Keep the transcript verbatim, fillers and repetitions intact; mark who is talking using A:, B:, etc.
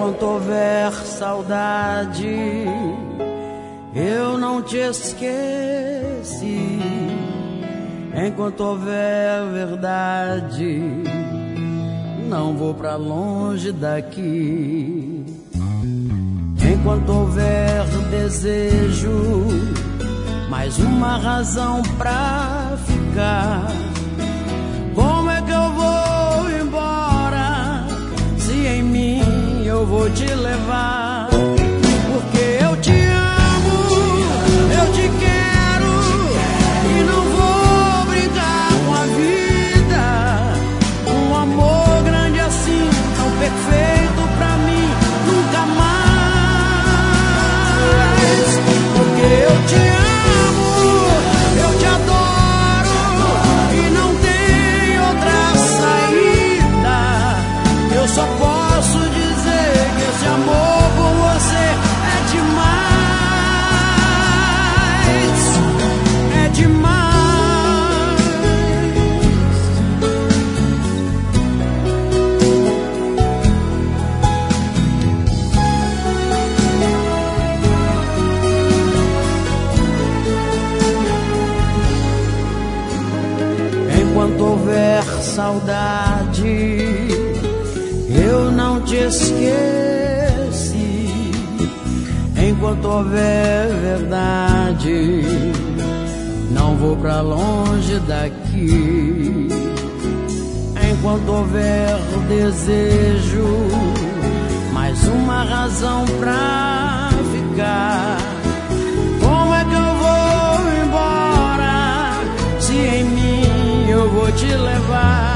A: Enquanto houver saudade, eu não te esqueci. Enquanto houver verdade, não vou pra longe daqui. Enquanto houver desejo, mais uma razão pra ficar. Como é que eu vou embora se em mim eu vou te levar? Porque eu te amo, eu te quero e não vou brincar com a vida. Um amor grande assim, tão perfeito pra mim, nunca mais. Porque eu te amo, eu te adoro e não tem outra saída. Eu só posso dizer que esse amor por você é demais, é demais. Enquanto houver saudade, eu não te esqueci. Enquanto houver verdade, não vou pra longe daqui. Enquanto houver desejo, mais uma razão pra ficar. Como é que eu vou embora se em mim eu vou te levar?